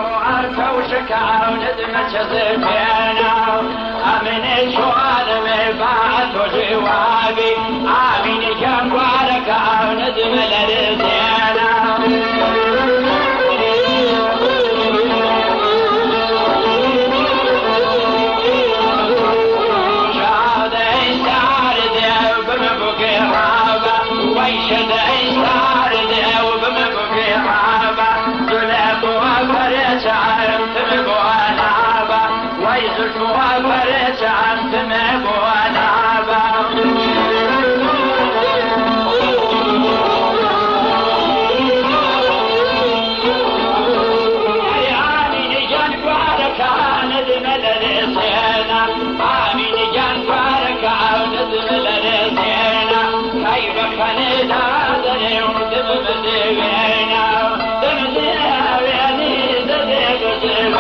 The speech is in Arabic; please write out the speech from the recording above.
وأركوشك عونت مجزتنا أمن الشوال مبعث جوابي آمين جنبارك عونت ملرزينا شاد إستار ديو بمبقي رابا ويشد إستار ديو بمبقي رابا دلب وفرج عرفت مبوانابا ويزلت وفرج عرفت مبوانابا آمين جنبارك عند ملرسينا آمين جنبارك عند ملرسينا كيف خلينا دنيا ودم مدينا دم دنيا ويعني دنيا